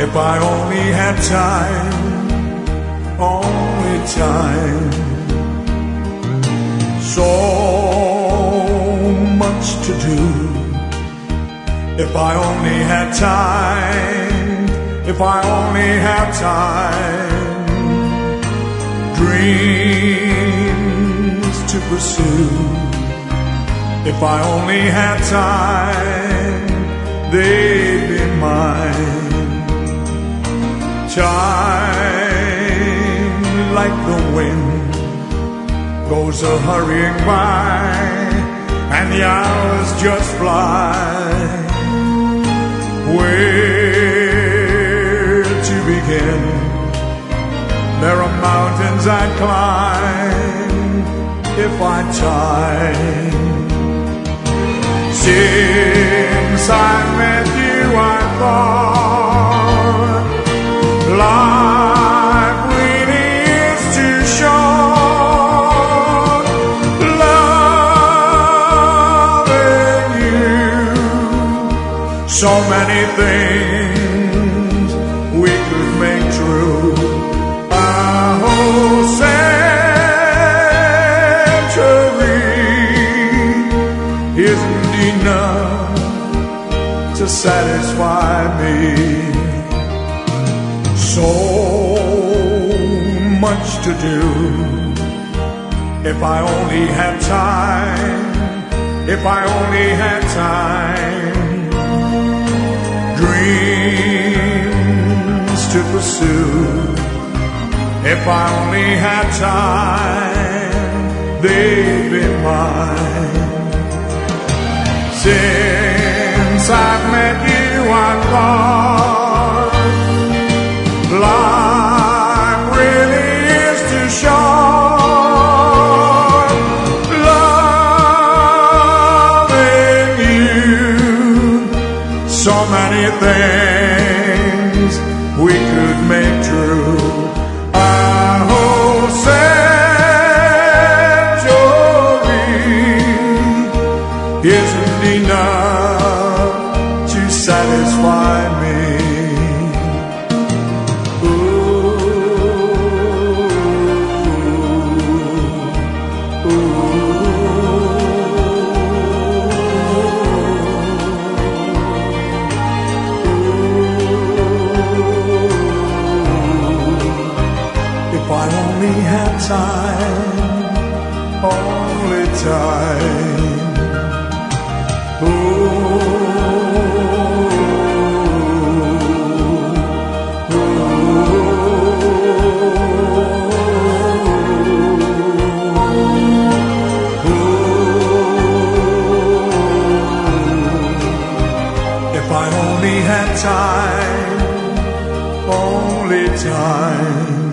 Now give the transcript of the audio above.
If I only had time, only time. So much to do. If I only had time, if I only had time. Dreams to pursue. If I only had time, they'd be mine. Time, like the wind, goes a-hurrying by, and the hours just fly. Where to begin? There are mountains I'd climb if I tried. Since I met you, I thought life really is too short. Loving you, so many things we could make true. A whole century isn't enough to satisfy me. So much to do. If I only had time, if I only had time. Dreams to pursue. If I only had time, they'd be mine. Since I've met you, I thought life really is too short. Loving you, so many things we could make true. A whole century isn't enough to satisfy me. If I only had time, only time. If I only had time, only time.